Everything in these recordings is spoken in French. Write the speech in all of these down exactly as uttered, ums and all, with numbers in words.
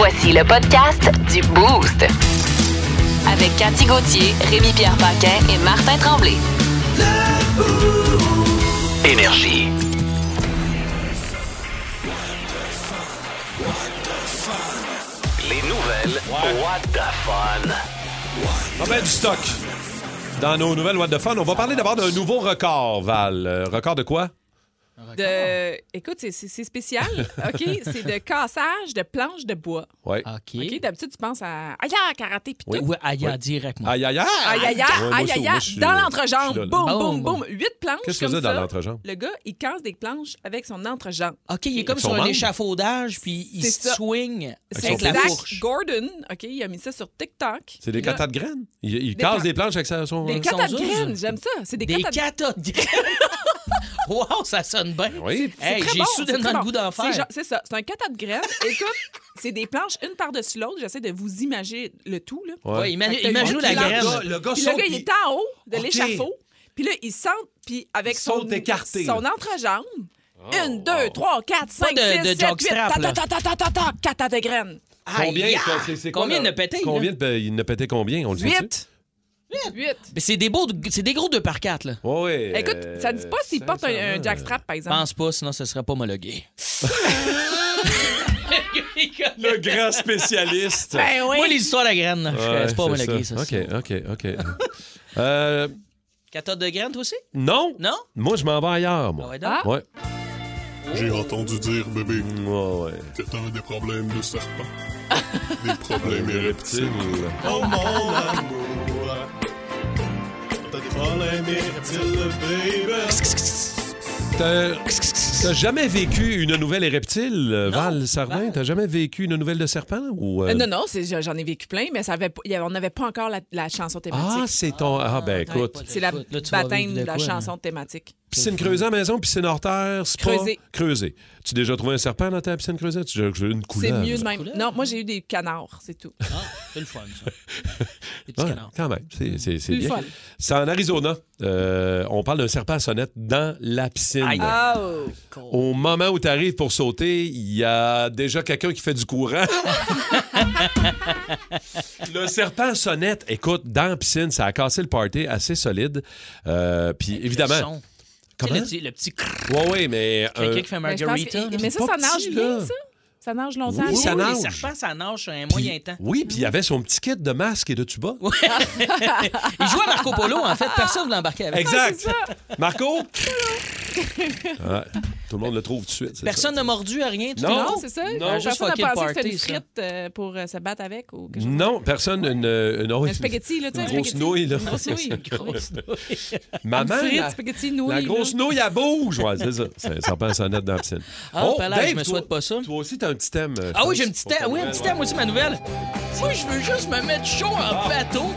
Voici le podcast du Boost. Avec Cathy Gauthier, Rémi-Pierre Paquin et Martin Tremblay. Énergie. Les nouvelles What the Fun. On met du stock dans nos nouvelles What the Fun. On va parler d'abord d'un nouveau record, Val. Euh, record de quoi? De... Écoute, c'est, c'est, c'est spécial, OK? C'est de cassage de planches de bois. Oui. OK. OK? D'habitude, tu penses à aïe, karaté, puis tout. Oui, oui, aïe, aïe, directement. Aïe, aïe, aïe! Aïe, aïe, aïe, Ouais, moi aïe, aussi, aïe, moi, aïe, je suis- dans je l'entrejambe. suis là. Boum, Boum, boum, boum. boum. Huit planches Qu'est-ce que comme faisait ça. dans l'entrejambe? Le gars, il casse des planches avec son entrejambe. OK, il est comme Avec son sur un membre. échafaudage, puis il C'est se ça. swing C'est avec la Zach fourche. Gordon, OK? Il a mis ça sur TikTok. C'est des Puis là, catas de graines? Il, il Des casse plan- des planches avec sa- son... Des Son catas de zouze. graines, j'aime ça. C'est des, Des catas de catas de graines. Wow, ça sonne bien. Oui. Hey, très j'ai bon, soudainement c'est très le bon. goût d'en C'est, faire. genre- c'est ça, c'est un cata de graines. Écoute, c'est des planches une par-dessus l'autre. J'essaie de vous imaginer le tout. Là. Ouais. Ouais, imagine, Fait que imagine t'as la une graine. planche. Le gars Puis saute, le gars, il puis- est en haut de OK. l'échafaud. Puis là, il sente, puis avec Il son, saute écarté, son là. entrejambe, Oh, une, deux, trois, quatre, cinq, de- six, de sept, huit, jockstrap, ta, là. ta, ta, ta, ta, ta, cata de graines. Combien? Aïe, c'est- c'est quoi, Combien là? il a pété? Combien là? de, il ne pétait combien? On le sait-tu? Huit. Huit. Mais c'est des, beaux, c'est des gros deux par quatre, là. Oui. Écoute, ça ne dit pas s'il porte un, un jackstrap, par exemple. Pense pas, sinon ce serait pas homologué. Le grand spécialiste. Ben oui. Moi, les histoires de graines, là, je- Ouais, c'est pas homologué, ça. OK, OK, OK. euh, Cathode de graines, toi aussi? non. Non? Moi, je m'en vais ailleurs, Ah moi. ouais, donc? Ah. Ouais. J'ai entendu dire, bébé, Ouais, ouais. que t'as des problèmes de serpent. Des problèmes Les érectiles. reptiles. Oh mon amour. T'as des problèmes érectiles, baby. T'as t'as jamais vécu une nouvelle et reptile, euh, Val Sarvin? Val. T'as jamais vécu une nouvelle de serpent? Ou, euh, Euh, non, non, c'est, j'en ai vécu plein, mais ça avait, pas- il y avait- on n'avait pas encore la, la chanson thématique. Ah, c'est ton... Ah, ben écoute. Ouais. C'est la Écoute, là, tu vas baptême vivre de, de la quoi, chanson thématique. Piscine creusée à la maison, piscine hors terre, spa... Creusée. Creusée. Tu as déjà trouvé un serpent dans ta piscine creusée? Tu as déjà une C'est couleuvre? mieux de même. Couleuvre. Non, moi, j'ai eu des canards, c'est tout. Ah, c'est le fun, ça. Les petits Ouais, canards. quand même, c'est, c'est, c'est Plus bien. fun. C'est en Arizona. Euh, on parle d'un serpent à sonnette dans la piscine. Aïe. Oh! Au moment où tu arrives pour sauter, il y a déjà quelqu'un qui fait du courant. Le serpent à sonnette, écoute, dans la piscine, ça a cassé le party assez solide. Euh, Puis évidemment... Le son. Tu sais, Comment? le petit, le petit crrr, Oui, oui, mais... quelqu'un euh, qui fait Mais, je pense margarita. que- là. mais ça, pas ça nage petit, bien, là. ça? Ça nage longtemps? Oui, ça Oui, nage. les serpents, ça nage un puis- moyen temps. Oui, puis il y avait son petit kit de masque et de tuba. Il jouait à Marco Polo, en fait. Personne ne l'embarquait avec. Exact. Marco? Ouais, tout le monde le trouve tout de suite. c'est Personne ça. n'a mordu à rien. tout Non. est Non, bon. c'est ça? Non, Personne juste n'a fucker pensé le que c'était une party, ça. frite euh, pour euh, se battre avec ou quelque chose. Non, personne. Une, une, Un spaghetti, là, tu sais, Une un grosse spaghetti. nouille, là. Une grosse nouille. Une grosse nouille. Maman, Une frite, la, spaghetti, nouille. la grosse là. nouille, elle bouge. Ouais, c'est ça. C'est un serpent à sonnette dans la piscine. Ah, ben là, je me toi- souhaite pas ça. Toi aussi, t'as un petit thème. euh, Ah je oui, j'ai pense, un petit pour ta thème. Oui, un nouvelle, petit thème ouais. aussi, ma nouvelle. Moi, je veux juste me mettre chaud en bateau.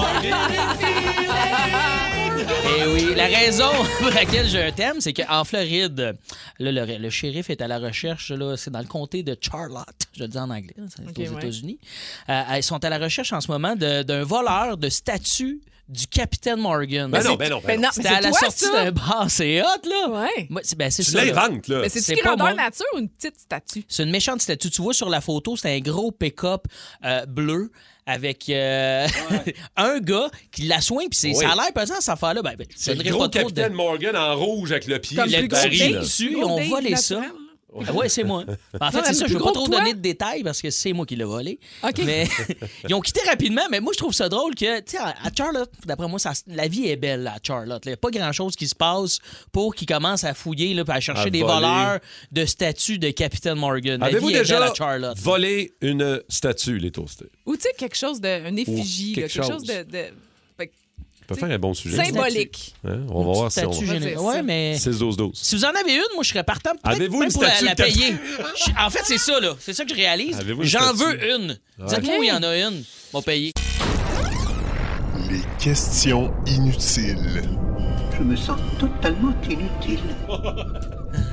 Et oui, la raison pour laquelle j'ai un thème, c'est qu'en Floride, là, le, le shérif est à la recherche, là, c'est dans le comté de Charlotte, je le dis en anglais, c'est Ok, aux ouais. États-Unis. Euh, ils sont à la recherche en ce moment de- d'un voleur de statue du capitaine Morgan. Ben non, C'est- ben non, ben Ben non. non, mais C'était c'est à la toi, sortie ça? d'un bar, c'est hot, là. Ouais. Moi, c'est- ben, c'est Tu ça, là. l'inventes, là. Mais c'est-tu C'est pas grandeur moi. nature ou une petite statue? C'est une méchante statue. Tu vois sur la photo, c'est un gros pick-up euh, bleu avec euh, un gars qui la soigne, puis c'est- Oui. ça a l'air pesant, cette affaire-là. Ben, ben, C'est ça le ne gros pas trop de... capitaine Morgan en rouge avec le pied. Comme Le plus gros baril, petit là. dessus, Gros ils ont Dave volé ça. naturel, là. Oui, c'est moi. En fait, Non, c'est ça. plus Je veux pas gros trop que toi. donner de détails parce que c'est moi qui l'ai volé. OK. Mais ils ont quitté rapidement. Mais moi, je trouve ça drôle que, tu sais, à à Charlotte, d'après moi, ça, la vie est belle à Charlotte. Il n'y a pas grand-chose qui se passe pour qu'ils commencent à fouiller, là, puis à chercher À des voler. voleurs de statues de Capitaine Morgan. La Avez-vous vie est déjà belle à Charlotte. volé une statue, les toastés? Ou tu sais, quelque chose de. Une effigie, Ou là, quelque quelque chose chose. de. de- fait que Ça peut faire un bon sujet. symbolique. Hein? On va voir si on... Statue va générale. dire Ouais, ça. mais... six douze douze. Si vous en avez une, moi, je serais partant peut-être Avez-vous même une pour la, statue la de Cap- payer. Je- en fait, c'est ça, là. C'est ça que je réalise. Avez-vous une J'en statue? veux une. Dites-moi Ok. où il y en a une. On va payer. Les questions inutiles. Je me sens totalement inutile.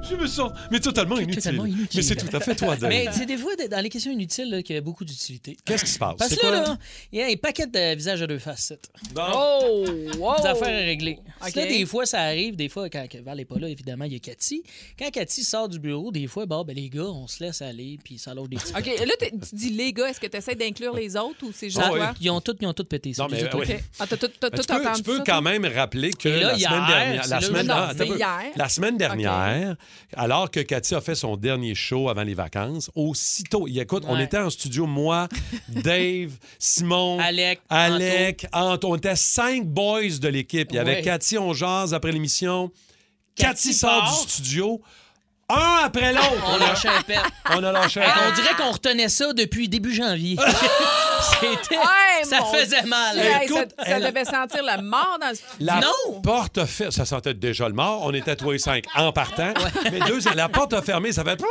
Je me sens, mais totalement inutile. Totalement inutile. Mais c'est tout à fait toi, Dave. Mais c'est des fois, dans les questions inutiles, là, qu'il y a beaucoup d'utilité. Qu'est-ce qui se passe? Parce C'est que là, quoi? là, il y a un paquet de visages à deux facettes. Bon. Oh! Wow! Des affaires à régler. OK. Là, des fois, ça arrive. Des fois, quand Val n'est pas là, évidemment, il y a Cathy. Quand Cathy sort du bureau, des fois, bon, ben, les gars, on se laisse aller, puis ça lâche des petits. OK, là, t'es- tu dis les gars, est-ce que tu essaies d'inclure les autres ou c'est juste Ah, toi? ouais. Ils ont tous, ils ont tous pété ça. Non, mais les autres. oui. OK. Ah, t'as tout, t'as Mais tout tu peux, entendu tu peux ça, quand toi? même rappeler que Et là, la hier, semaine dernière, c'est la là- semaine, Non, ah, c'est attends un peu. hier. La semaine dernière, alors que Cathy a fait son dernier show avant les vacances, aussitôt, il- écoute, on Ouais. était en studio, moi, Dave, Simon, Alec, Alec, Anto. On était cinq boys de l'équipe. Il y avait Ouais. Cathy, on jase après l'émission. Cathy, Cathy sort part. du studio. Un après l'autre. On lâchait un pet. On a lâché un Hey, pet. on dirait qu'on retenait ça depuis début janvier. C'était... Ouais, ça mon faisait mal. Dieu, hey, Écoute, ça, ça devait sentir la mort dans le studio. La Non! porte a fermé. Ça sentait déjà le mort. On était trois et cinq en partant. Mais deux, la porte a fermé. Ça fait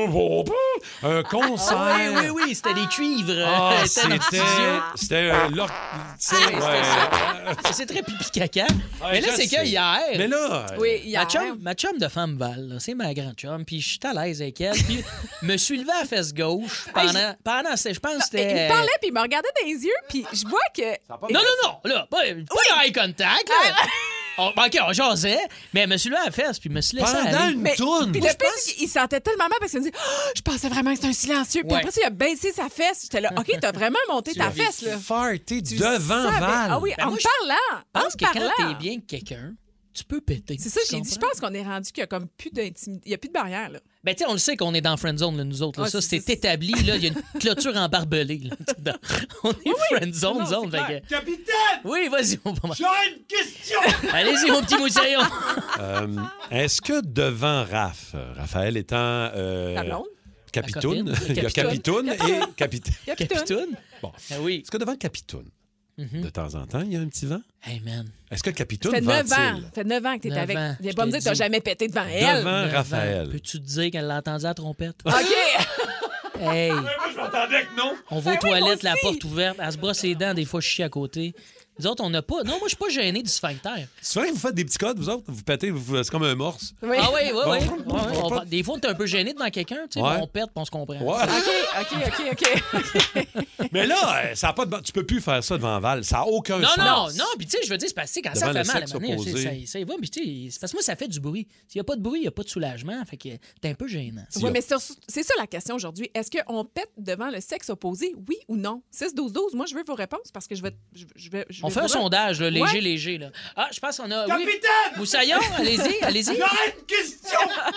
un concert. Ah oui, oui, oui, c'était des cuivres. Ah, euh, c'était dans le c'était. studio. C'était. euh, l'or- tu sais, ouais. C'est très pipi caca. Ouais, mais là, je c'est sais. que hier, Mais là. Oui, hier. ma, chum, ma chum de femme Val, là, c'est ma grande chum, puis je suis à l'aise avec elle. Puis me suis levé à la fesse gauche pendant, pendant je pense que Mais c'était... il me parlait, puis il me regardait dans les yeux, puis je vois que... Non, non, non, là, pas, pas de eye contact, là. On, OK, on jasait, mais elle me suis levé à la fesse, puis me suis laissé Pendant aller. une Mais, toune. puis le pire, c'est qu'il sentait tellement mal parce qu'il me dit oh, je pensais vraiment que c'était un silencieux. Puis Ouais. après ça, il a baissé sa fesse. J'étais là, OK, t'as vraiment monté ta fesse, là. Farté Tu devant savais. Val. Ah oui, Ben en moi, me je parlant. Je en pense me que quand parlant. t'es bien avec quelqu'un, tu peux péter. C'est ça, Tu j'ai dit. Je comprends? pense qu'on est rendu qu'il y a comme plus d'intimité. Il n'y a plus de barrière, là. Ben, tu sais, on le sait qu'on est dans friend zone, là, nous autres. là. Ouais, ça, c'est- c'est établi. Là, il y a une clôture en barbelé. Là. Dans- on est friend zone, Non, zone. c'est fait clair. que- Capitaine, Oui, vas-y, on va. j'ai une question. Allez-y, mon petit moussaillon. Euh, Est-ce que devant Raph, euh, Raphaël étant. euh, Ta blonde? Capitoune. La copine. Il y a Capitoune et Capitaine. Capitaine. Capitoune. Bon. Ah oui. Est-ce que devant Capitoune, de temps en temps, il y a un petit vent? Hey, man. Est-ce que Capitoune Ça fait neuf ans. ventile? Ça fait neuf ans que t'es Neuf avec. ans, Viens je pas me te dire que t'as dis. jamais pété devant elle. Devant Neuf Raphaël. ans. Peux-tu te dire qu'elle l'a entendu à la trompette? OK. Hey, Moi, je m'attendais que non. on va aux Ben oui, moi toilettes, la aussi. porte ouverte, elle se brosse les dents, des fois, je chie à côté. Nous autres, on n'a pas. Non, moi, je suis pas gêné du sphincter. Souvent, vous faites des petits codes, vous autres, vous pétez, vous- c'est comme un morse. Oui. Ah oui, oui, oui. Bon. Ouais, on va- Des fois, on est un peu gêné devant quelqu'un, tu sais, Ouais. mais on pète, puis on se comprend. Ouais. OK, OK, OK, OK. Mais là, euh, ça a pas de... bon- tu peux plus faire ça devant Val. Ça n'a aucun Non, sens. non, non, puis tu sais, je veux dire, c'est parce que quand ça Devant fait le mal à sexe un moment donné, opposé. ça, ça y va, mais tu sais, c'est parce que moi, ça fait du bruit. S'il n'y a pas de bruit, il n'y a pas de soulagement, fait que t'es un peu gênant. Oui, mais c'est c'est ça la question aujourd'hui. Est-ce qu'on pète devant le sexe opposé, oui ou non? six douze douze, moi, je veux vos réponses parce que je vais. Je, je vais je On vais fait un vous- sondage, là, léger, Ouais. léger. Là. Ah, je pense qu'on a. Capitaine! Oui. Moussaillon, allez-y, allez-y. une question!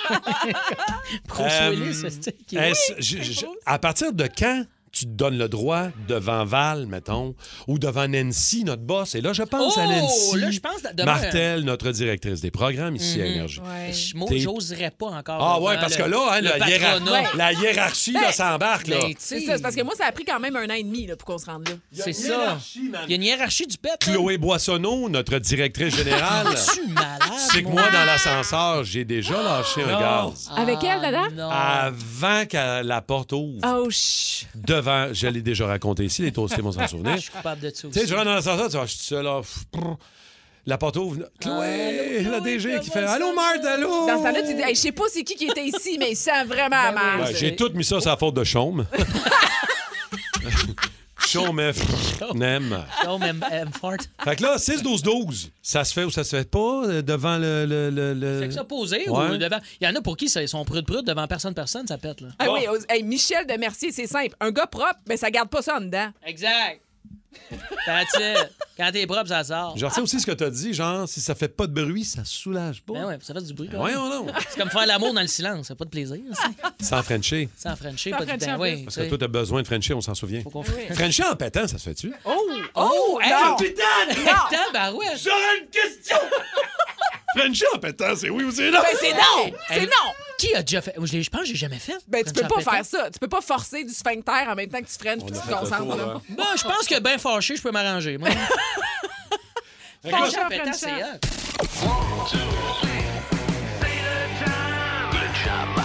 Bruce Euh, Willis, c'est qui- Est-ce- je- je- à partir de quand tu te donnes le droit devant Val, mettons, ou devant Nancy, notre boss? Et là, je pense à Oh, Nancy là, je pense demain- Martel, notre directrice des programmes ici à Énergie. Ouais. Je- Moi, T'es- j'oserais pas encore. Ah devant ouais, parce le- que là, hein, le la, hiérar- patronat. la hiérarchie là, Ben, s'embarque. Là. Ben, tu C'est sais, ça, c'est parce que moi, ça a pris quand même un an et demi là, pour qu'on se rende là. C'est ça. Il y a une hiérarchie du pet. là. Chloé Boissonneau, notre directrice générale, Tu malade. c'est que moi, dans l'ascenseur, j'ai déjà lâché un gaz. Avec elle, Dada? Non. Avant que la porte ouvre, Oh, chut. devant, je l'ai déjà raconté ici, les toastés vont s'en souvenir. Je suis coupable de ça Tu sais, aussi. je rentre dans l'ascenseur, tu vois, je suis seul là. pff, brr. La porte ouvre. Chloé, Allô, la Chloé, D G qui fait comment allô, ça Marthe, allô. Dans ce temps-là, tu dis, hey, je sais pas c'est qui qui était ici, mais il sent vraiment mal. Ouais, j'ai tout mis ça sur la faute de Chaume. Chaume F. Nem. Non, mais elle me fart. Fait que là, six douze douze, ça se fait ou ça se fait pas euh, devant le. le, le, le- Fait que ça posé Ouais. ou devant. Il y en a pour qui ça- ils sont prudent-prudent devant personne, personne, ça pète, là. Ah oui, oh, hey, Michel de Mercier, c'est simple. Un gars propre, mais ça garde pas ça en dedans. Exact. That's it. Quand t'es propre, ça sort. Je retiens aussi ce que t'as dit, genre, si ça fait pas de bruit, ça soulage pas. Ben ouais, ça fait du bruit. quand même. Voyons non. C'est comme faire l'amour dans le silence, c'est pas de plaisir. Ça. Sans Frencher. Sans Frencher, Sans pas de Frencher ben, en ouais, plus. Parce que toi, t'as besoin de Frencher, on s'en souvient. Faut qu'on Frencher en pétant, ça se fait-tu? Oh! Oh! hey, non! Putain, barouette. J'aurais une question! Frencher en pétant, c'est oui ou c'est non? Ben, c'est non! C'est Hey, non! Qui a déjà fait? Moi, Je, l'ai- je pense que j'ai jamais fait. Ben, tu peux French pas en pétant. faire ça. Tu peux pas forcer du sphincter en même temps que tu freines puis On tu a te fait le concentres. tour, là. hein. Bon, je pense que bien fâché, je peux m'arranger. Moi. French en pétant, c'est hot. Le Jam.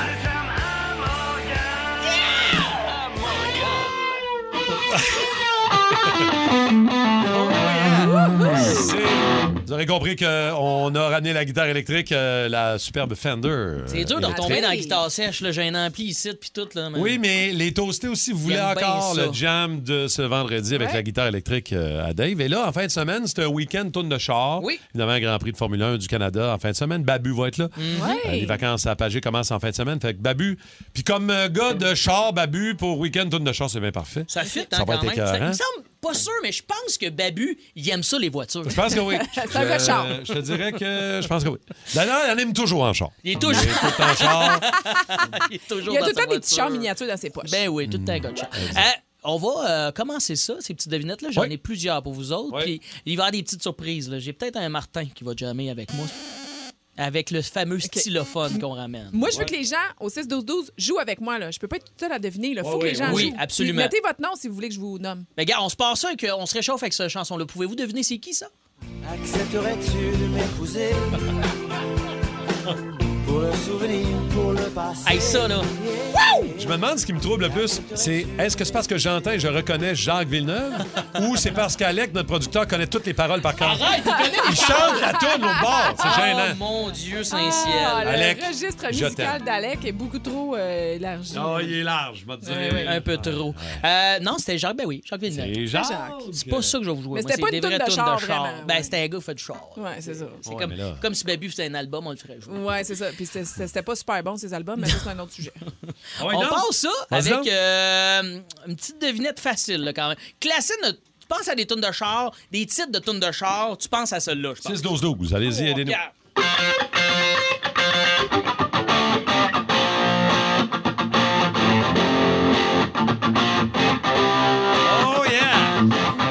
C'est Vous aurez compris qu'on a ramené la guitare électrique, euh, la superbe Fender. C'est dur de euh, retomber électrique. dans la guitare sèche. Là. J'ai un ampli ici, puis tout. Là, mais... Oui, mais les toastés aussi, vous voulez J'aime bien encore ça. le jam de ce vendredi avec Ouais. la guitare électrique euh, à Dave. Et là, en fin de semaine, c'est un week-end tourne de char. Oui. Évidemment, un Grand Prix de Formule un du Canada en fin de semaine. Babu va être là. Ouais. Euh, les vacances à Pagé commencent en fin de semaine. Fait que Babu, puis comme euh, gars de char, Babu, pour week-end tourne de char, c'est bien parfait. Ça fit, hein, Ça va quand être même. écœurant. Ça- Il me semble pas sûr, mais je pense que Babu, il aime ça, les voitures. Je pense que oui. C'est un gars de char. Je, je te dirais que je pense que oui. D'ailleurs, il en aime toujours en char. Il est toujours, Il est tout le temps en char. il est toujours Il y a dans tout le sa temps des petits chars voiture. miniatures dans ses poches. Ben oui, tout le temps un gars de char. Euh, on va euh, commencer ça, ces petites devinettes-là. J'en Oui. ai plusieurs pour vous autres. Oui. Puis il va y avoir des petites surprises. là. J'ai peut-être un Martin qui va jammer avec moi. Avec le fameux stylophone qu'on ramène. Moi, je veux que les gens au six douze douze jouent avec moi. Là. Je peux pas être toute seule à deviner. Il faut Ouais, que les oui, gens oui. jouent. Oui, absolument. Puis mettez votre nom si vous voulez que je vous nomme. Mais gars, on se passe ça et qu'on se réchauffe avec cette chanson-là. Pouvez-vous deviner c'est qui ça? Accepterais-tu de m'épouser pour le souvenir, pour le passé? Hey, ça, là. Je me demande ce qui me trouble le plus, c'est est-ce que c'est parce que j'entends et je reconnais Jacques Villeneuve ou c'est parce qu'Alec, notre producteur, connaît toutes les paroles par cœur? Arrête, il connaît Il chante la tourne au bord. C'est Oh, gênant. mon Dieu, Ah, Saint-Ciel. le Alec, registre je musical t'aime. d'Alec est beaucoup trop euh, élargi. Oh, il est large, je vais te dire. Un peu trop. Euh, non, c'était Jacques, ben oui, Jacques Villeneuve. C'est Jacques. C'est pas ça que je vais vous jouer. Mais Moi, c'était pas c'est une des toune vraies de tounes char, de char. vraiment, Ben, ouais. c'était un gars qui fait du char. Ouais, c'est ça. C'est Ouais, comme, mais là- comme si Babu faisait un album, on le ferait jouer. Ouais, c'est ça. Puis c'était- c'était c'était pas super bon, ces albums, mais ça, c'est un autre sujet. Ah ouais, On non? passe ça Vas-y avec donc. euh, une petite devinette facile, là, quand même. Classique, tu penses à des tunes de char, des titres de tunes de char, tu penses à celle-là, je pense. six douze douze, allez-y, Oh, aidez-nous. regarde. Oh yeah!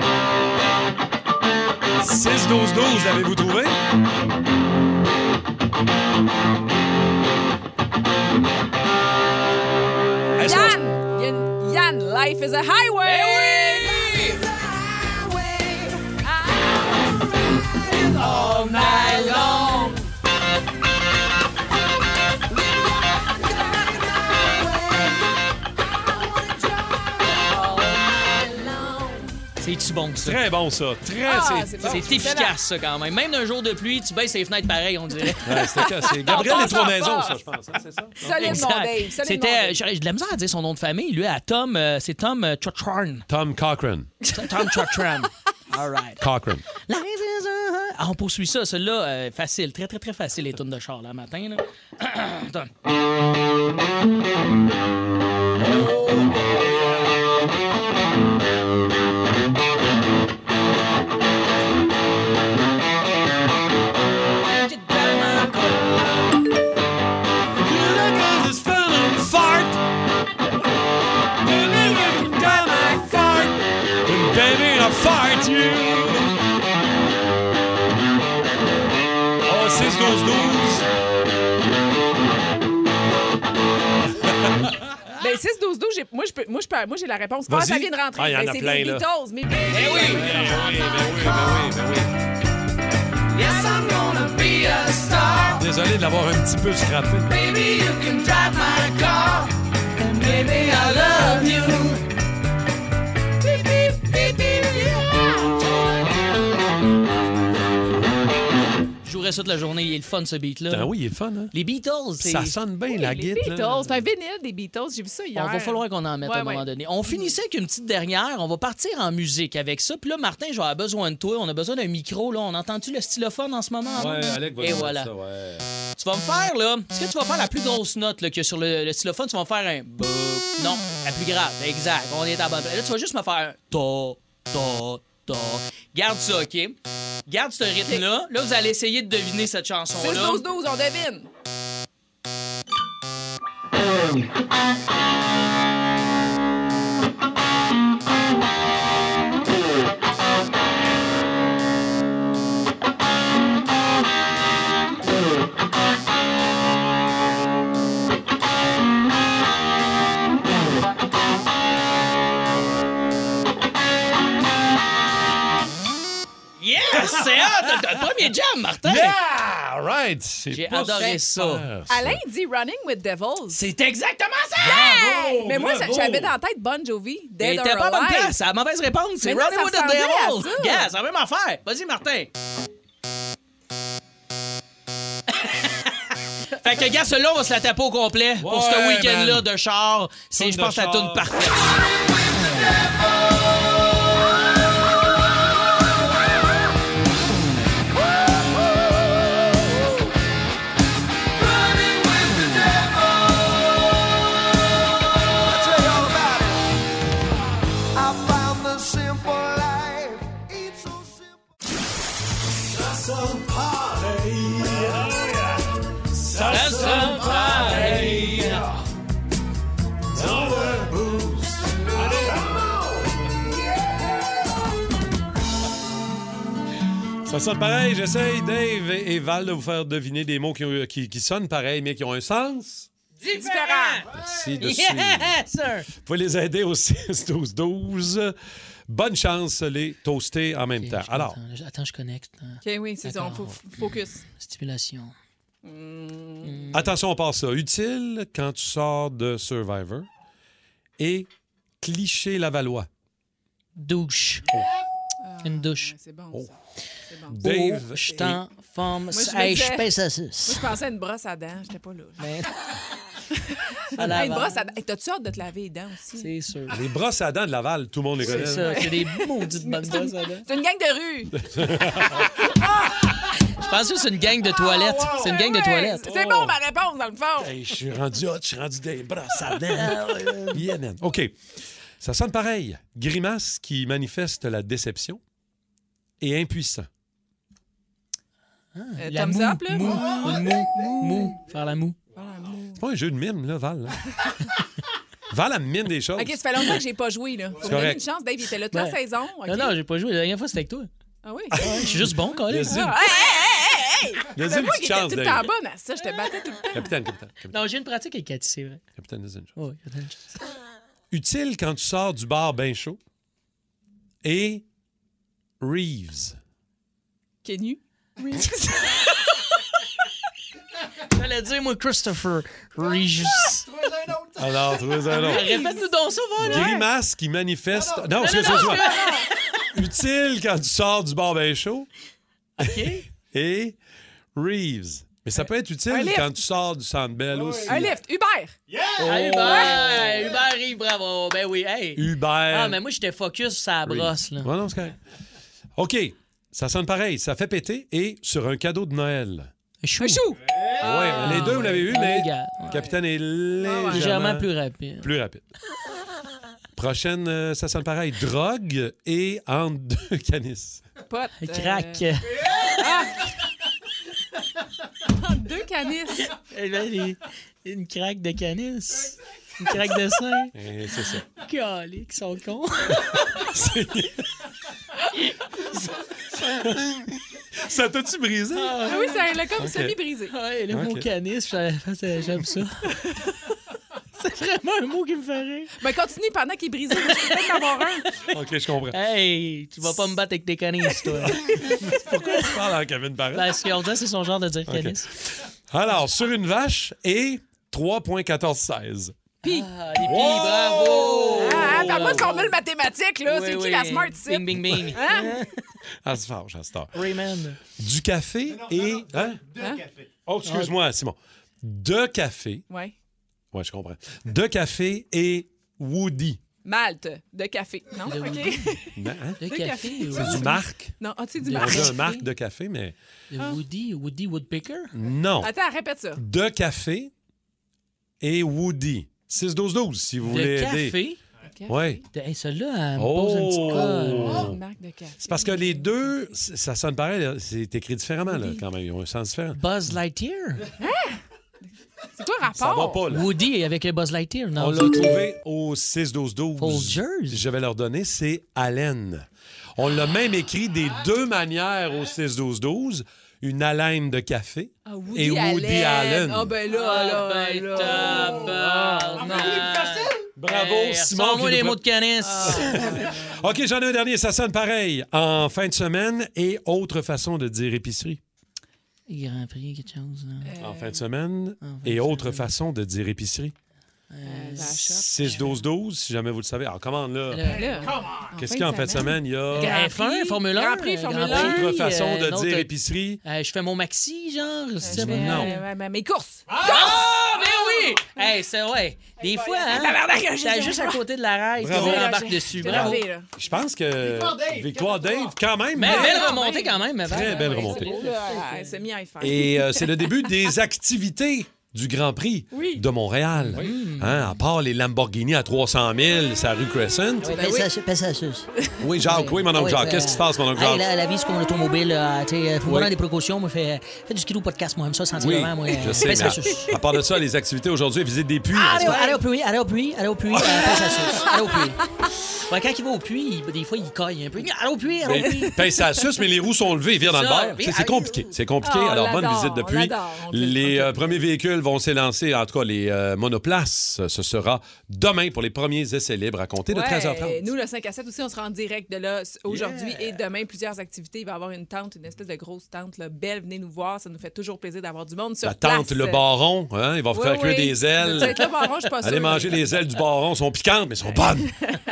six douze douze, avez-vous trouvé? Est-ce qu'on- Yann! Il y a une- Yann, Life is a Highway! All night long. C'est-tu bon, ça? Très bon, ça. Très, Ah, c'est... c'est bon. C'est efficace, ça, quand même. Même d'un jour de pluie, tu baisses les fenêtres pareil, on dirait. Ouais, c'était- c'est Gabriel On les Trois passe en Maisons, ça, passe. je pense. hein, c'est ça? Solide, mon Exact. Dave. Solide, mon C'était, Dave. j'ai j'ai de la misère à dire son nom de famille. Lui, à Tom, euh, c'est Tom euh, Chotran. Tom Cochran. Tom Chotran. All right. Cochran. Life is a- Ah, on poursuit ça. Celui-là, euh, facile. Très, très, très facile, les tunes de char, là, matin. Là. Attends. Oh, six douze douze. Ben, six douze douze, j'ai- moi, je peux- moi, je peux- moi, j'ai la réponse. Ah, Vas-y. ça vient de rentrer. Ah, il y en Ben, a c'est plein, les là. Beatles. Mais Ben oui, ben oui, ben oui, ben oui, ben oui. Yes, I'm gonna be a star. Désolé de l'avoir un petit peu scrappé. Baby, you can drive my car. And baby, I love you. Beep, beep, beep, beep, yeah. Je jouerais ça toute la journée. Il est le fun, ce beat-là. Ah oui, il est le fun, hein? Les Beatles, c'est... Ça sonne bien, Oui, la les guitare. Beatles. C'est un vinyle des Beatles. J'ai vu ça hier. On va falloir qu'on en mette Ouais, à un moment ouais. donné. On finissait avec une petite dernière. On va partir en musique avec ça. Puis là, Martin, j'aurais besoin de toi. On a besoin d'un micro. Là. On entend-tu le stylophone en ce moment? Ouais, là? Alec va Et nous voilà. dire ça, ouais. Tu vas me faire, là... Est-ce que tu vas faire la plus grosse note là, qu'il y a sur le, le stylophone? Tu vas me faire un... boop. Non, la plus grave. Exact. On est à la bonne place. Là, tu vas juste me faire un... Ta, ta, ta. Garde ça, OK? Garde ce rythme-là. Là, vous allez essayer de deviner cette six chanson-là. douze douze, on devine. Yes! C'est hot! Le premier jam, Martin! Yeah! Right! C'est J'ai pas adoré ça. super, Alain dit Running with Devils. C'est exactement ça! Bravo! Mais moi, bravo! j'avais dans la tête Bon Jovi. Mais Dead t'es or pas à bonne Alive. place. C'est la mauvaise réponse. C'est Mais non, Running ça with the ressemblait à Devil. ça. Yeah, c'est la même affaire. Vas-y, Martin. Fait que, gars, celui-là, on va se la taper au complet pour ce Ouais, week-end-là man. de char. C'est, Toune je de pense, la char. toune parfaite. Ça sonne pareil. Ça sonne pareil. J'essaye, Dave et et Val, de vous faire deviner des mots qui, ont- qui, qui sonnent pareil, mais qui ont un sens. Différent. Merci de suivre. Yes, sir. Vous pouvez les aider au six douze douze. Bonne chance, les toaster en même Ok, temps. je Alors, comprends. Attends, je connecte. hein. OK, oui, c'est ça. D'accord. Faut faut focus. Stimulation. attention, on passe ça. Utile quand tu sors de Survivor. Et cliché Lavallois. Douche. Une douche. Ouais, c'est bon, Oh. ça. C'est bon. Dave. Oh, je suis en forme. Moi, je me Hey, je disais- pèse à Moi, six. je pensais à une brosse à dents. J'étais pas là. Mais- À Hey, Laval. une brosse à dents. Hey, t'as-tu hâte de te laver les dents aussi? C'est sûr. Les brosses à dents de Laval, tout le monde les connaît. C'est ça. C'est des maudites bonnes brosses à dents. C'est une gang de rue. Je pense que c'est une gang de toilettes. C'est une gang de Ouais, toilettes. C'est bon, ma réponse, dans le fond. Hey, je suis rendu hot, je suis rendu des brosses à dents. Yeah, man. OK. Ça sonne pareil. Grimace qui manifeste la déception et impuissant. Euh, La thumbs moue, up, là. Mou, une moue, mou. Faire la moue. C'est pas un jeu de mime, là, Val. Là. Val, elle mine des choses. OK, ça fait longtemps que j'ai pas joué, là. Faut me donner correct. une chance. Dave, il était là toute la Ouais. saison. OK? Non, non, j'ai pas joué. La dernière fois, c'était avec toi. Ah oui? Je suis juste bon, Colin. Vas-y. Ah, hey, hey, hey, hey! Il a dit C'est une moi qui petite étais chance, tout le Dave. temps bonne à ça. Je te battais tout le temps. Capitaine, capitaine. Capitaine, Non, j'ai une pratique avec Cathy, c'est vrai. capitaine dis une chose. Oui, attends une chose. Utile quand tu sors du bar bien chaud. Et Reeves. Qui est nu? Oui. J'allais dire, moi, Christopher Reeves. Alors, trouvez un autre. Répète-nous donc ça, voilà. Grimace qui manifeste. Non, excuse-moi. Utile quand tu sors du bar bien chaud. OK. Et Reeves. Mais ça peut être utile Un lift. quand tu sors du Centre Bell aussi. Un lift. Hubert. Ah, Hubert, Hubert Reeves, bravo. Ben oui, hey. Hubert. Ah, mais moi, j'étais focus sur la brosse, là. Ouais, non, c'est correct. OK. Ça sonne pareil. Ça fait péter et sur un cadeau de Noël. Chou. Un chou. Ouais, les deux, vous l'avez vu, mais Légal. le capitaine est légèrement, Légèrement plus rapide. plus rapide. Prochaine, euh, ça sonne pareil. Drogue et entre deux canisses. Pote. euh, Crac. entre deux canisses. Eh ben, les- Une craque de canis. Une craque de sein. Et c'est ça. Calé, qui sont cons. Ça t'a-tu brisé? Ah oui, c'est un comme Ok. semi-brisé. Ouais, le mot Ok. canis, j'ai- j'aime ça. C'est vraiment un mot qui me fait rire. Ben, continue pendant qu'il est brisé. Je peux peut-être en avoir un. OK, je comprends. Hey, tu vas pas me battre avec tes canis, toi. Pourquoi tu parles en Kevin Parent? Parce qu'on dit c'est son genre de dire canis. Alors, sur une vache et trois virgule quatorze seize. Puis, Ah, les filles, bravo! ah, parle-moi de formule mathématique, là. Oui, C'est qui oui. la smart ici? Bing, bing, bing. Hein? Ah, c'est fort, j'adore. Raymond. Du café et... Hein? Oh, excuse-moi, Simon. De café. Ouais. Ouais, je comprends. De café et Woody. Malte de café. Non? De OK. Woody. Ben, hein? Le Le café. café. ou- C'est du marque. Non, as-tu du On marque? dit un marque de café, mais Le Woody, Woody Woodpecker. non. Attends, répète ça. De café et Woody. six douze douze, si vous voulez De aider. café. Oui. De- Hey, celle-là, elle me pose un petit Oh! col. Une marque de café. C'est parce que les deux, c- ça sonne pareil, là. C'est écrit différemment, là, Woody. quand même. Ils ont un sens différent. Buzz Lightyear. C'est toi rapport? Ça va pas, là. Woody avec le Buzz Lightyear, non? On l'a trouvé au six douze douze. Folgers. Je vais leur donner, c'est Allen. On l'a même écrit des deux manières au six douze douze. Une haleine de café Ah, Woody et Woody Allen. Ah, ben là, Ah, là, ben, là. tabarnak. Bravo, Hey, Simon. ressors-moi qui les nous mots de canis. OK, j'en ai un dernier. Ça sonne pareil. En fin de semaine et autre façon de dire épicerie. Grand Prix, quelque chose, là. En fin de semaine en fin et de autre semaine. façon de dire épicerie. Euh, la shop. six douze douze, si jamais vous le savez. Alors, commande là. Là, Là, Qu'est-ce qu'il y a en fin de semaine? Il y a Grand Prix, Prix, Formule un. Grand Prix, euh, Formule Grand un. Prix, d'autres façons euh, de non, dire t'as- épicerie. Euh, je fais mon maxi, genre. Je c'est fais, Non. euh, ouais, mais mes courses. Ah, mais oui! Hey, c'est ouais. Des fois, hein, Tabarnak, je t'as sais juste pas. à côté de la rail, puis Bravo. on Là, embarque j'ai- dessus. j'ai Bravo. rêvé, là. Je pense que Victoire Dave, quand même. Mais mais- belle remontée quand même. Très Val. belle Ouais, remontée. c'est beau. Ouais, c'est mis à y faire. Et euh, c'est le début des activités du Grand Prix Oui. de Montréal. Hein, à part les Lamborghini à trois cent mille, c'est la rue Crescent. Oui, Ben oui. passe, passe à sus. Oui, Jacques, oui, mon oncle Oui, Jacques. euh, Qu'est-ce qui se passe, mon oncle hey, Jacques? la, la vie, c'est comme l'automobile. euh, tu sais, faut Oui. prendre des précautions. Moi, fais, fais du skidoo podcast, moi, j'aime ça, sentir Oui, vraiment. Moi, je sais, passe mais à sus. à, à part de ça, les activités aujourd'hui, visite des puits. Allez, n'est-ce pas? allez au puits, allez au puits, allez au puits, euh, passe à sus. Allez au puits. Ouais, quand il va au puits, il- des fois, il cogne un peu. Allez au puits, allez au puits. Mais, Pince à suce, mais les roues sont levées, ils virent dans le Ça, bar. oui, C'est c'est ah, compliqué. C'est compliqué. Ah, on Alors, bonne l'adore, visite de on puits. l'adore, on dit- Les euh, premiers véhicules vont s'élancer, en tout cas, les euh, monoplaces. Ce sera demain pour les premiers essais libres à compter de Ouais, treize heures trente. Nous, le cinq à sept aussi, on sera en direct de là s- aujourd'hui et demain. Plusieurs activités. Il va y avoir une tente, une espèce de grosse tente là, belle. Venez nous voir. Ça nous fait toujours plaisir d'avoir du monde sur La place. tente, le baron, hein, il va vous Oui, faire cuire oui. des ailes. Peut-être le baron, je suis pas sûre. Allez manger les ailes du baron, sont piquantes, mais sont bonnes.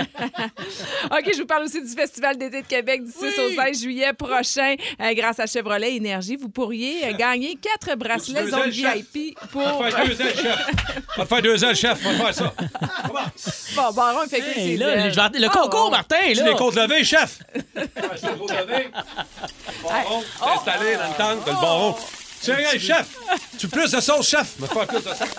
OK, je vous parle aussi du Festival d'été de Québec du six au seize juillet prochain. Euh, grâce à Chevrolet Énergie, vous pourriez euh, gagner quatre bracelets Deux zone ailes, V chef. I P pour... Va te faire deux ailes, chef. Va te faire deux ailes, chef. Va te faire ça. Bon, Baron, il fait cuire Hey, ses là, ailes. je vais- le Oh, concours, oh. Martin, Tu là. les comptes levés, chef. Ouais, c'est le compte levé. Baron, t'es installé dans le tank, t'as le baron. Tiens, hey, chef. Tu veux plus de sauce, chef? Me faire plus de sauce.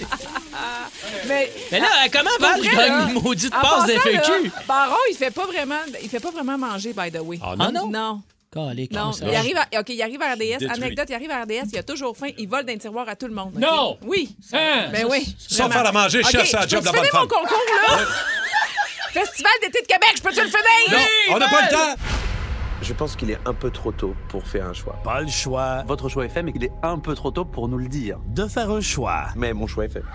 Mais, Mais là, comment Val vrai, là, gagne une maudite en passe de passant, F A Q? là, Baron, il fait pas vraiment, il fait pas vraiment manger, by the way. Ah Ah non? Non. Calique, Non, comme ça. il arrive, à, OK, il arrive à R D S. Détruit. Anecdote, il arrive à R D S, il a toujours faim, il vole d'un tiroir à tout le monde. OK? Non! Oui. Hein? Ben oui. Sans vraiment. faire à manger, chef, OK, c'est la je job de la peux-tu bonne finir mon femme. concours, là? Festival d'été de Québec, je peux-tu le finir? Non, on n'a pas le temps. Je pense qu'il est un peu trop tôt pour faire un choix. Pas le choix Votre choix est fait, mais il est un peu trop tôt pour nous le dire. de faire un choix. Mais mon choix est fait.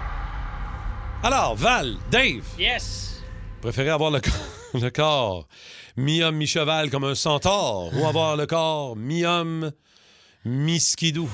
Alors, Val, Dave, Yes! préférez avoir le corps, le corps mi-homme, mi-cheval comme un centaure ou avoir le corps mi-homme, mi-skidou?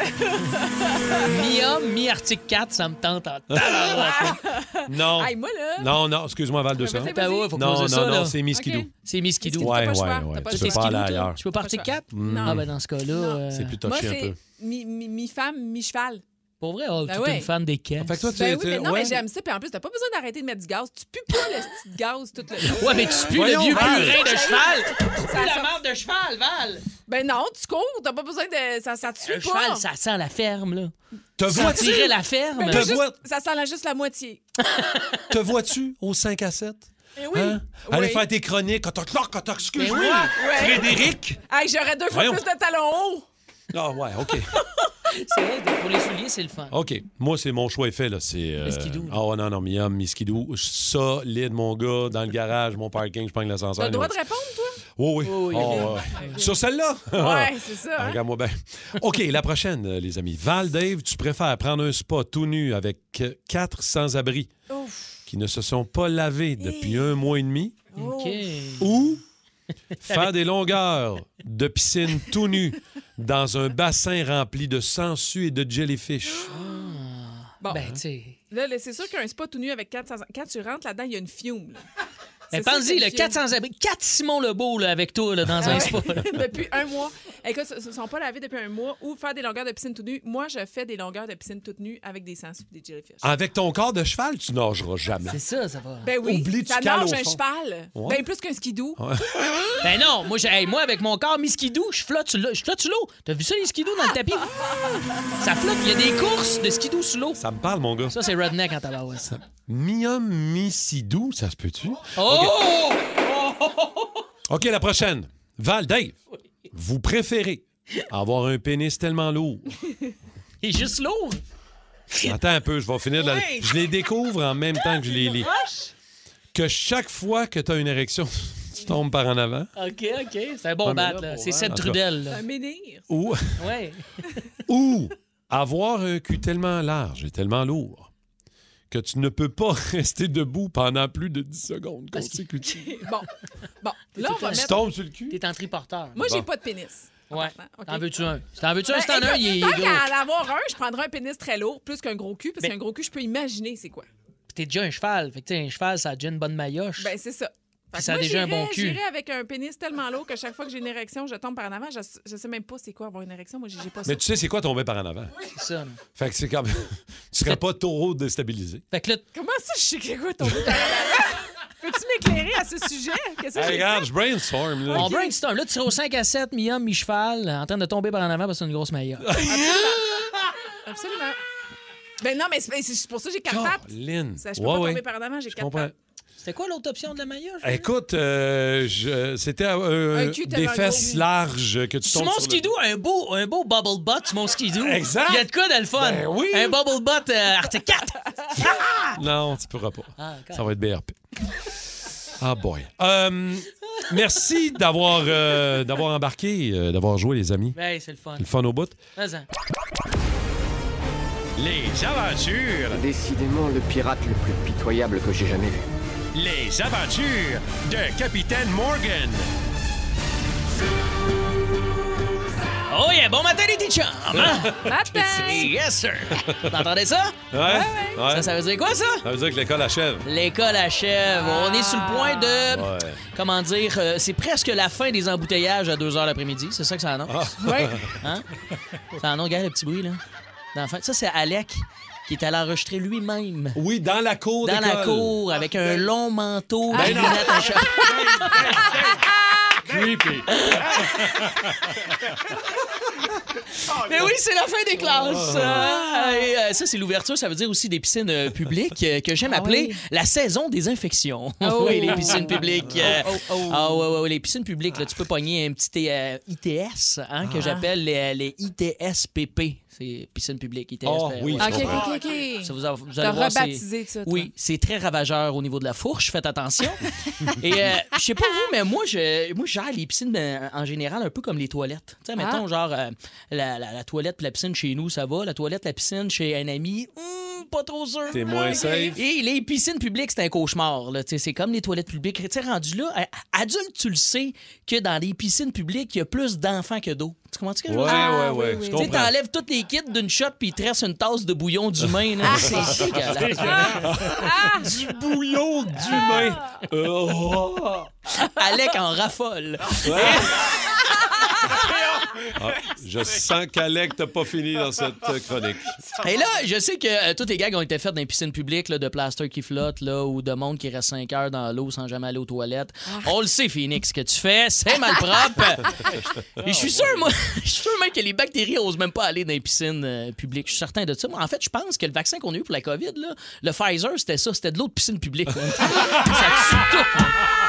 Mi-homme, mi-Arctique quatre, ça me tente en tabarouette. Non. Aïe, moi, là. Non, non, excuse-moi, Val de ça. Vas-y, Ben ouais, faut Non, poser non, ça, non, là. c'est mi-skidou. OK. C'est Miskidou. T'as Ouais, pas le choix, ouais, t'as ouais. pas Tu le peux choix. pas aller Skidoo, toi? ailleurs. Je peux partir Pas le quatre? Non. Ah, ben dans ce cas-là. euh, C'est plus Moi, touché un c'est peu. mi- mi- mi-femme, mi-cheval. Pour vrai, oh, Ben toute ouais. une fan des caisses. Fait que toi, tu Ben oui, mais non, ouais. mais j'aime ça. Puis en plus, t'as pas besoin d'arrêter de mettre du gaz. Tu pues pas le petit gaz tout le temps. Ouais, mais tu pues le Voyons, vieux Val. purin de cheval. Tu Ça pues la sort- marde de cheval, Val. Ben non, tu cours. T'as pas besoin de. Ça, ça te suit Un pas. cheval, ça sent la ferme, là. Te Ça vois-tu? tirait la ferme. Ben, Te juste- vois- Ça sent là juste la moitié. Te vois-tu au cinq à sept? Eh oui. Hein? Oui. Aller faire tes chroniques. Quand t'as excuse-moi. Ben oui. Frédéric. Hey, j'aurais deux fois Voyons. plus de talons hauts. Ah, ouais, OK. C'est vrai, pour les souliers, c'est le fun. OK. Moi, c'est mon choix est fait, là. C'est. Euh... Le skidoo, là. Oh, non, non, mi-homme, mi-skidou. Solide, mon gars, dans le garage, mon parking, je prends l'ascenseur. T'as le droit là. de répondre, toi? Oui, oui. Oui, oui, Oh, ouais. Sur celle-là? Ouais, c'est ça. Ah, hein? regarde-moi bien. OK, la prochaine, euh, les amis. Val, Dave, tu préfères prendre un spa tout nu avec euh, quatre sans-abri Ouf. qui ne se sont pas lavés depuis un mois et demi OK. ou faire des longueurs de piscine tout nu dans un bassin rempli de sangsues et de jellyfish? Bon. Ben, tu sais. Là, là, c'est sûr qu'un spa tout nu avec quatre cents... Quand tu rentres là-dedans, il y a une fiume. Là. Mais C'est sûr pense-y, qu'il y a le une quatre cents abris. quatre Simon Lebeau, là, avec toi, là, dans un spa. là. fiume. Depuis un mois. Écoute, ils ne sont pas lavés depuis un mois ou faire des longueurs de piscine tout nu. Moi, je fais des longueurs de piscine toute nue avec des sangsues et des jellyfish. Avec ton corps de cheval, tu nageras jamais. C'est ça, ça va. Ben oui, Oublie, tu ça cales nage au un fond. cheval. Ouais. Ben plus qu'un skidoo. Ben non, moi, j'ai- hey, moi avec mon corps mi-skidoo, je flotte sur l'eau. Je flotte sur l'eau. T'as vu ça, les skidoo dans le tapis? Ça flotte. Il y a des courses de skidoo sous l'eau. Ça me parle, mon gars. Ça, c'est redneck en tabarouette. ça. Mi-homme, mi-sidou, ça se peut-tu? Oh! OK, la prochaine. Val, Dave, vous préférez avoir un pénis tellement lourd? Il est juste lourd. Attends un peu, je vais finir de la... Ouais. Je les découvre en même temps que je les lis. Que chaque fois que tu as une érection, tu tombes par en avant. OK, OK. C'est un bon Ouais, mais bat, là, là. pour C'est vrai, Seth en tout Trudel, là. Un menhir. Ou, Ouais. ou avoir un cul tellement large et tellement lourd que tu ne peux pas rester debout pendant plus de dix secondes Parce que- consécutives. Bon. Bon. Là, on va Tu mettre... tombes sur le cul? T'es en triporteur. Moi, j'ai Bon. pas de pénis. Ouais. Okay. T'en veux-tu un? Si t'en veux-tu un, Ben, si t'en as un, il est tant gros. qu'à en avoir un, je prendrais un pénis très lourd, plus qu'un gros cul, parce Ben- qu'un gros cul, je peux imaginer c'est quoi. Puis t'es déjà un cheval. Fait que, tu sais, un cheval, ça a déjà une bonne maillotche. Ben, c'est ça. Fait que ça a moi, déjà un j'irais- bon cul. J'irais avec un pénis tellement lourd que chaque fois que j'ai une érection, je tombe par en avant. Je, je sais même pas c'est quoi avoir une érection. Moi, j'ai j'ai pas ça. Mais tu sais, c'est quoi tomber par en avant? C'est ça. là. Fait que c'est comme. Tu serais pas trop déstabilisé. Fait que là, Comment ça, je sais que quoi tomber par en avant? Peux-tu m'éclairer à ce sujet? Qu'est-ce que Hey, j'ai regarde, fait? je brainstorm. Là. on brainstorm. Là, tu serais au cinq à sept, mi-homme, mi-cheval, en train de tomber par en avant parce que c'est une grosse maillotche. Absolument. Ben non, mais c'est c'est pour ça que j'ai quatre pattes. Lynn. Ça, je peux Ouais, pas ouais. tomber par en avant, j'ai Je quatre comprends. pattes. C'était quoi l'autre option de la maillotche? Écoute, euh, je- c'était euh, Un cul des tellement fesses gros. larges que tu Sur tombes mon sur le- skidoo, un beau, un beau bubble butt sur mon skidoo. Exact. Il y a de quoi de le fun. Ben oui. Un bubble butt euh, Arctic quatre. Non, tu pourras pas. Ah, Ça va être B R P. Ah boy. Euh, merci d'avoir euh, d'avoir embarqué, euh, d'avoir joué, les amis. Ben, c'est le fun. Le fun au bout. Vas-y. Les aventures, Décidément le pirate le plus pitoyable que j'ai jamais vu. les aventures de Capitaine Morgan. Oh yeah, bon matin les petits chums. Hein? Matin! Yes, sir. T'entendais ça? Ouais? Ouais. Ça, ça veut dire quoi, ça? Ça veut dire que l'école achève. L'école achève. On est sur le point de... Ouais. Comment dire? euh, c'est presque la fin des embouteillages à deux heures l'après-midi. C'est ça que ça annonce. Oui. Hein? Ça annonce, regarde le petit bruit, là. D'enfant. Ça, c'est Alec qui est allé enregistrer lui-même. Oui, dans la cour Dans la d'école. cour, avec un long manteau, Ben des non. lunettes, un chapeau. Creepy. Mais oui, c'est la fin des classes. Euh, et, euh, ça, c'est l'ouverture. Ça veut dire aussi des piscines euh, publiques euh, que j'aime Ah appeler oui. la saison des infections. Oh. Oui, les piscines publiques. euh, Oh, oh, oh. Ah ouais, ouais, ouais, les piscines publiques, là, tu peux pogner un petit euh, I T S hein, que j'appelle les, les I T S P P. C'est piscine publique, I T S. Oh, ben, oui, ouais, je OK, comprends. OK, OK. Ça vous, a- vous T'as allez voir, c'est- rebaptisé ça, toi. Oui, c'est très ravageur au niveau de la fourche. Faites attention. Et euh, je sais pas vous, mais moi, je, moi, je gère les piscines ben, en général un peu comme les toilettes. Tu sais, mettons, Ah. genre, euh, la, la- la toilette puis la piscine chez nous, ça va. La toilette, la piscine chez un ami, hum, pas trop sûr. T'es moins Ok. safe. Et les piscines publiques, c'est un cauchemar. Là. Tu sais, c'est comme les toilettes publiques. Tu sais, rendu là, à- adulte, tu le sais que dans les piscines publiques, il y a plus d'enfants que d'eau. Tu comprends ce que je veux Ouais, dire? ouais, oui, ouais. oui. Je Tu sais, comprends. t'enlèves tous les kits d'une shot puis il te reste une tasse de bouillon d'humain. là. C'est dégueulasse. Du bouillon d'humain. Oh. Alec en raffole. Ah, je sens qu'Alec t'as pas fini dans cette euh, chronique. Et là, je sais que euh, tous les gags ont été faits dans les piscines publiques, là, de plaster qui flotte, là, ou de monde qui reste cinq heures dans l'eau sans jamais aller aux toilettes. On le sait, Phoenix, ce que tu fais, c'est mal propre. Et je suis sûr, moi, je suis sûr même que les bactéries osent même pas aller dans les piscines euh, publiques. Je suis certain de ça. Moi, en fait, je pense que le vaccin qu'on a eu pour la COVID, là, le Pfizer, c'était ça, c'était de l'eau de piscine publique. là. Ça tue tout.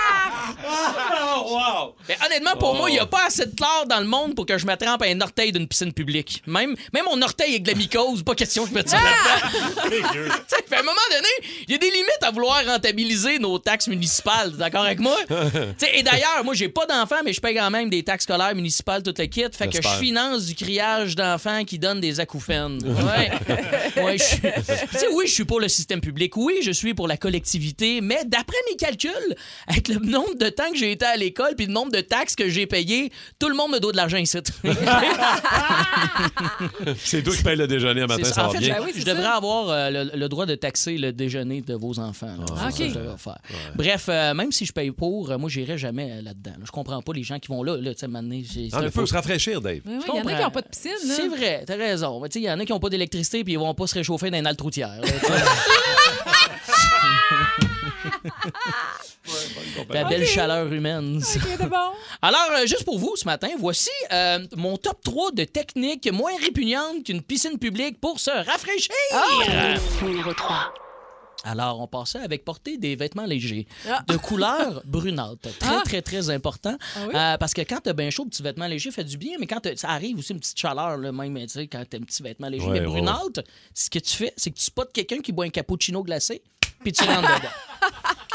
Wow! Mais honnêtement, pour moi, il n'y a pas assez de chlore dans le monde pour que je me trempe à un orteil d'une piscine publique. Même, même mon orteil avec de la mycose, pas question que je mette ça là-dedans. Tu sais, à un moment donné, il y a des limites à vouloir rentabiliser nos taxes municipales. T'es d'accord avec moi? Tu sais, et d'ailleurs, moi, j'ai pas d'enfants, mais je paye quand même des taxes scolaires municipales, tout le kit. Fait que je J'espère. finance du criage d'enfants qui donnent des acouphènes. Ouais. Ouais, je suis- Tu sais, oui, je suis pour le système public. Oui, je suis pour la collectivité. Mais d'après mes calculs, avec le nombre de temps que j'ai été à l'école puis le nombre de taxes que j'ai payé, tout le monde me doit de l'argent ici. C'est toi qui paye le déjeuner un matin, C'est ça, ça. En va fait, bien. je, Ben oui, c'est je devrais ça. avoir euh, le, le droit de taxer le déjeuner de vos enfants. là. Ah, C'est ça OK. que je devrais faire. Bref, euh, même si je paye pour, euh, moi, j'irai jamais euh, là-dedans. là. Je comprends pas les gens qui vont là. là tu sais, maintenant, j'ai- c'est Ah, un mais faut peu- se rafraîchir, Dave. Oui, oui, Je il y en a qui comprends. n'ont pas de piscine. là. C'est vrai, t'as raison. Mais tu sais, il y en a qui n'ont pas d'électricité puis ils vont pas se réchauffer dans une halte routière. là, tu sais. La belle OK. chaleur humaine. ça. OK, c'est bon. Alors, euh, juste pour vous, ce matin, voici euh, mon top trois de techniques moins répugnantes qu'une piscine publique pour se rafraîchir. Numéro trois. Alors, on passait avec porter des vêtements légers, Ah. de couleur brunâtre. Très, Ah. très, très important. Ah oui? Euh, parce que quand t'as bien chaud, le petit vêtement léger fait du bien, mais quand t'as- ça arrive aussi une petite chaleur, là, même, tu sais, quand t'as un petit vêtement léger, Ouais, mais ouais, brunâtre, ce que tu fais, c'est que tu spots quelqu'un qui boit un cappuccino glacé, puis tu rentres dedans.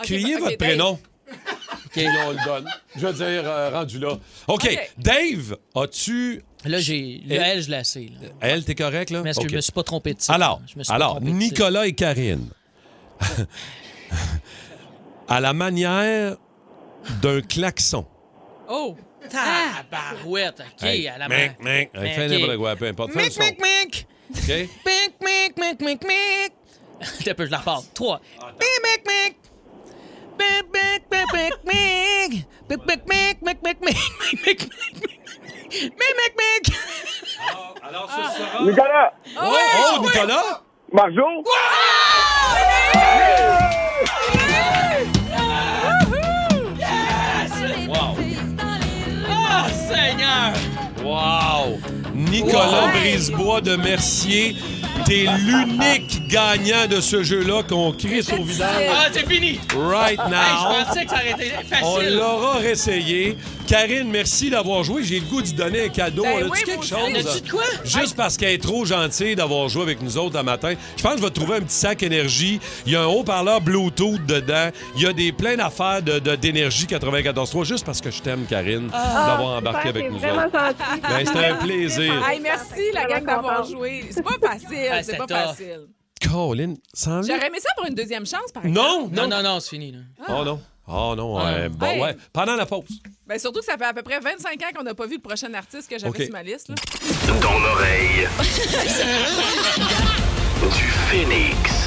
Criez ok, votre Dave. prénom. OK, là, on le donne. Je veux dire, euh, rendu là. OK, OK. Dave, as-tu... Là, j'ai. Là, elle, je l'ai assez. Là. Elle, t'es correct, là? Mais est-ce que OK. je me suis pas trompé de titre? Alors, Je me suis pas alors trompé de titre. Nicolas et Karine, à la manière d'un klaxon. Oh! Tabarouette, OK, Hey, à la main. mec, mec, hey, fais OK. n'importe quoi, peu importe. Fais un Mic, son. mic, mic! OK? Mic, mic, mic, mic, mic! T'as peu, je la repars. Trois. Mic, mic, mic! Mic, mic, mic, mic, mic! Mic, mic, mic, mic, mic, mic, mic, mic, mic! Mic, mic, mic! Alors, ce sera... Nicolas! Oh, oh, Nicolas! Marjo! Wow! Oh, Seigneur! Wow! Nicolas Wow. Brisebois de Mercier, t'es l'unique gagnant de ce jeu-là qu'on crie au visage. Ah, c'est fini! Right Hey, now. je pensais que ça aurait été On facile. l'aura réessayé. Karine, merci d'avoir joué. J'ai le goût d'y donner un cadeau. Ben On a-tu oui, quelque moi chose? aussi. On a-tu de quoi? Juste parce qu'elle est trop gentille d'avoir joué avec nous autres un matin. Je pense que je vais trouver un petit sac énergie. Il y a un haut-parleur Bluetooth dedans. Il y a des plein d'affaires de, de- d'énergie quatre-vingt-quatorze trois. Juste parce que je t'aime, Karine, d'avoir embarqué Super, avec c'est nous vraiment autres. gentil. Ben, c'était un plaisir. Hey, merci, la gang, d'avoir joué. C'est pas facile, Ah, c'est c'était pas tough. facile. Colin, sans J'aurais aimé ça pour une deuxième chance, par exemple. Non, Non, non, non, c'est fini. Là. Oh non. Oh non. Ah. ouais, bon, Hey. ouais. Pendant la pause. Ben, surtout que ça fait à peu près vingt-cinq ans qu'on n'a pas vu le prochain artiste que j'avais OK. sur ma liste. Là. Dans l'oreille du Phénix.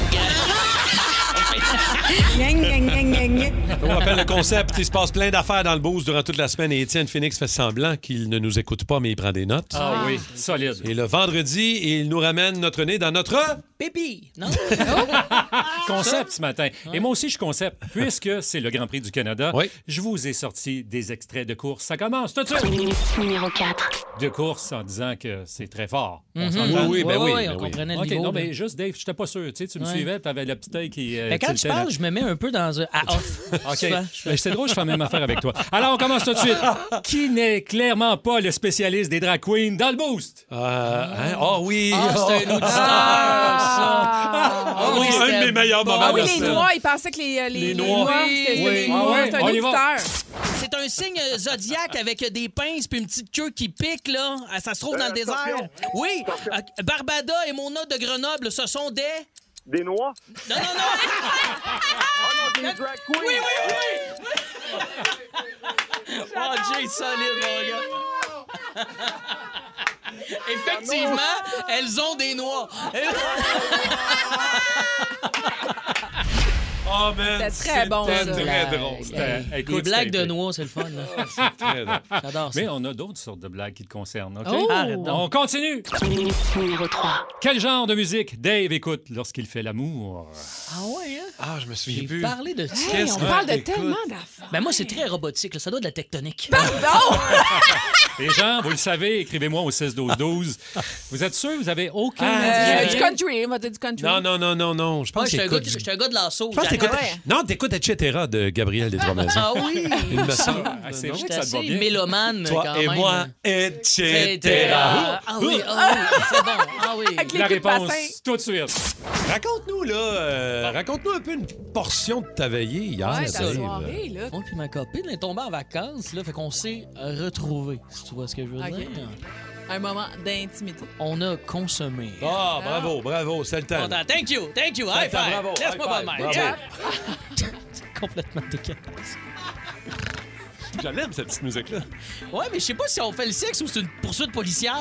On rappelle le concept. Il se passe plein d'affaires dans le boost durant toute la semaine et Étienne Phoenix fait semblant qu'il ne nous écoute pas, mais il prend des notes. Ah oui, solide. Et le vendredi, il nous ramène notre nez dans notre... Pépi! Non? Concept ce matin. Et moi aussi, je concept. Puisque c'est le Grand Prix du Canada, Oui. je vous ai sorti des extraits de course. Ça commence tout de suite. Numéro quatre. De course en disant que c'est très fort. On Mhm. s'entend? Oui, oui, ben oui, on ben oui. comprenait le OK, niveau. non, là. mais juste, Dave, je n'étais pas sûr. Tu sais, tu me Ouais. suivais, tu avais le petit œil qui. euh, Mais quand tu tiltait parles, là. je me mets un peu dans un à off. OK. Souvent, Ben, c'est drôle, je fais la même affaire avec toi. Alors, on commence tout de suite. Qui n'est clairement pas le spécialiste des drag queens dans le boost? Euh, hein? Ah oui! Ah, c'est un auditeur, ça. Ah oui, c'était un de mes meilleurs bon. moments Ah oui, de les semaine. noirs, ils pensaient que les, euh, les, Les les noirs. noirs, Oui. c'était c'était Oui. des Ah noirs. ouais, C'est un on y va. auditeur. C'est un signe euh, zodiaque avec des pinces puis une petite queue qui pique, là. Ah, ça se trouve dans le désert. Oui. Euh, Barbada et Mona de Grenoble, ce sont des... Des noix? Non, non, non. Ah non, des drag queens! Oui, oui, oui. Oh, Jay, solide, mon gars. Effectivement, elles ont des noix. Oh, man! C'était très bon, C'était ça. très La- drôle. C'était- Les écoute, blagues c'était- de noix, c'est le fun. là. C'est très drôle. J'adore ça. Mais on a d'autres sortes de blagues qui te concernent, OK? Oh! Arrête donc. On continue. Numéro trois. Quel genre de musique Dave écoute lorsqu'il fait l'amour? Ah ouais, hein? Ah, je me souviens J'ai plus. parlé de ça. Hey, on que parle de t'écoutes? tellement d'affaires. Ben moi, c'est très robotique. là. Ça doit de la tectonique. Pardon! Les gens, vous le savez, écrivez-moi au six douze douze. Vous êtes sûr? Vous avez aucun Ah, Euh, indice? du country, on va dire du country. Non, non, non, non, non. Je Moi, pense je que suis un gars t'écoutes... de- je suis un gars de l'assaut. Je pense que J'arrête. t'écoutes... Non, t'écoutes Et cetera de Gabriel des Trois-Maisons. Ah oui! Il me semble. Ah, c'est non? vrai Je que suis ça te va assez bien. mélomane, Toi quand et même. moi, et cetera. Ah oui, ah oui, c'est bon. Ah oui. Avec les La queues de réponse, bassin. tout de suite. Raconte-nous, là, euh, raconte-nous un peu une portion de ta veillée hier. Ouais, ta Dave. soirée, là. Moi puis ma copine est tombée en vacances, là, fait qu'on s'est retrouvés, si tu vois ce que je veux Ok. dire. Un moment d'intimité. On a consommé. Ah, bravo, bravo, c'est le temps. Content. Thank you, thank you, Ça high t'a- five. bravo, Laisse-moi high pas de five, même. bravo. C'est complètement dégueulasse. Je l'aime, cette petite musique-là. Ouais, mais je sais pas si on fait le sexe ou c'est une poursuite policière.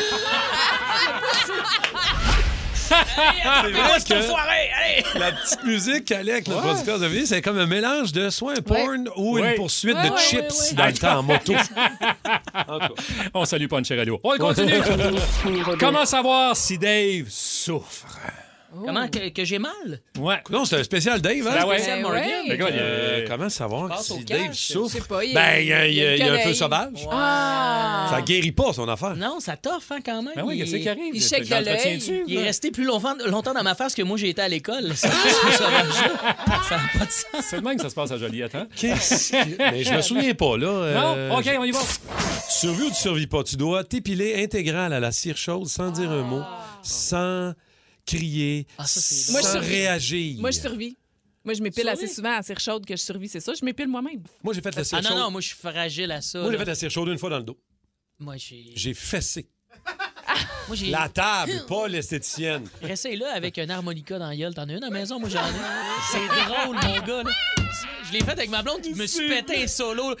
C'est vrai C'est un que foiré, allez! la petite musique qu'elle avec le producteur de vie, c'est comme un mélange de soit un porn ou Ouais. une poursuite Ouais, de ouais, chips ouais, ouais. dans le temps en moto. En tout cas. On salue Punch Radio. On continue. Numéro deux. Comment savoir si Dave souffre? Comment que, que j'ai mal? Ouais. Non, c'est un spécial Dave, hein? Ben ouais. Spécial Ben Morgan. ouais. Le gars, il Euh, est- comment savoir Passe au si cash. Dave Je souffre? sais pas. Il y Ben, a, il y a, il y a- le il y a un feu soleil. sauvage. Ah! Ça guérit pas, son affaire. Non, ça t'offre hein, quand même. Ben oui, Il qu'est-ce est- qui arrive? il shake de L'entretiens-tu, l'œil. Il est là? resté plus longtemps, longtemps dans ma face que moi j'ai été à l'école. Ça n'a pas de sens. C'est le même que ça se passe à Joliette, hein? Qu'est-ce que... Mais je me souviens pas, là. euh, Non? OK, on y va. Tu survis ou tu survis pas? Tu dois t'épiler intégral à la cire chaude sans dire un mot, sans crier, Ah, ça, c'est sans Moi, je survis. réagir. Moi, je survis. Moi, Moi, je m'épile Sur assez lui? souvent à cire chaude que je survis, c'est ça. Je m'épile moi-même. Moi, j'ai fait la cire Ah non, chaude. non, moi, je suis fragile à ça. Moi, j'ai là. fait la cire chaude une fois dans le dos. Moi, j'ai. J'ai fessé. Moi, j'ai. La table, pas l'esthéticienne. Restez là avec un harmonica dans la gueule. T'en as une à la maison? Moi, j'en ai. C'est drôle, mon gars, là. Je l'ai fait avec ma blonde, je me suis pété un solo.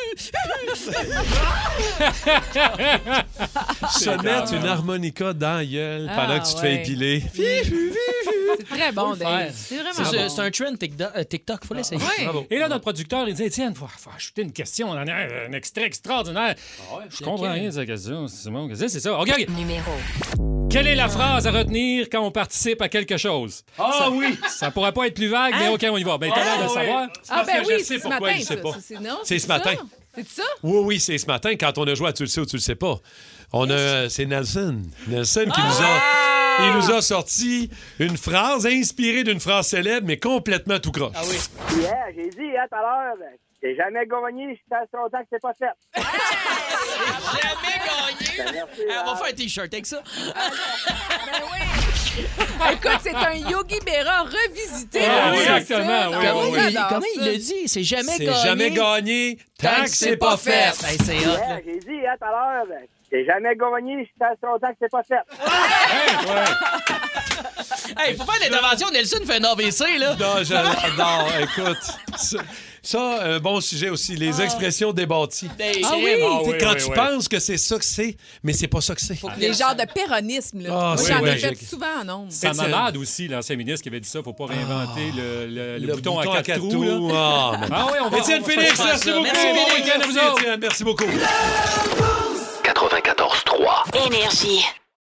Se mettre une harmonica dans la gueule Ah, pendant que tu te fais ouais. épiler. C'est très bon, Faut le faire. Dave. C'est vraiment C'est bon. c'est un trend TikTok, euh, TikTok, faut l'essayer. Ouais. Bravo. Et là, notre producteur, il dit Étienne, faut, faut ajouter une question. On en a un, un extrait extraordinaire. Je comprends rien de sa question. C'est bon, qu'est-ce que c'est ça? OK, OK. Numéro Quelle est la phrase à retenir quand on participe à quelque chose? Ah oui! Ça pourrait pas être plus vague, mais OK, on y va. Ben, t'as l'air de le savoir. Ah, ben Parce que oui, je sais c'est ce pourquoi matin. il sait ça. pas. C'est- non, C'est ce ça? matin. C'est ça? Oui, oui, c'est ce matin quand on a joué à Tu le sais ou tu le sais pas. On a, c'est Nelson. Nelson qui nous a. Il nous a sorti une phrase inspirée d'une phrase célèbre, mais complètement tout croche. Ah oui. Yeah, j'ai dit hein, tout à l'heure, j'ai jamais gagné, je passe longtemps que c'est pas fait. Jamais gagné. Merci, Ah, on va hein. faire un t-shirt avec ça. Ben oui. Écoute, c'est un Yogi Berra revisité. Ah, comme oui, ça. exactement, oui, Ah, oui, on oui. adore Comment ça. il le dit? C'est jamais C'est gagné. jamais gagné tant que c'est pas fait. Hey, c'est hot, Yeah, là. j'ai dit hein, tout à l'heure, j'ai jamais gagné, je passe longtemps que c'est pas fait. Hey, faut faire l'intervention. Nelson fait un A V C, là. Non, j'adore. Écoute, ça, ça, un bon sujet aussi, les expressions débatties. Hey, Ah c'est oui? bon. Tu sais, oui, quand oui, tu oui. penses que c'est ça que c'est, mais c'est pas ça que c'est. Les genres de péronisme, là. Ah, Moi, c'est j'en ai magique. fait souvent en ondes. C'est Étienne. Mamad aussi, l'ancien ministre, qui avait dit ça. Faut pas réinventer le, le- le Le bouton, à quatre, trous. là. Ah, mais- Ah oui, on va. Étienne on va Félix, faire merci ça. beaucoup. Merci, Bon Félix. week-end à vous autres. Étienne, merci beaucoup. quatre-vingt-quatorze trois. Énergie.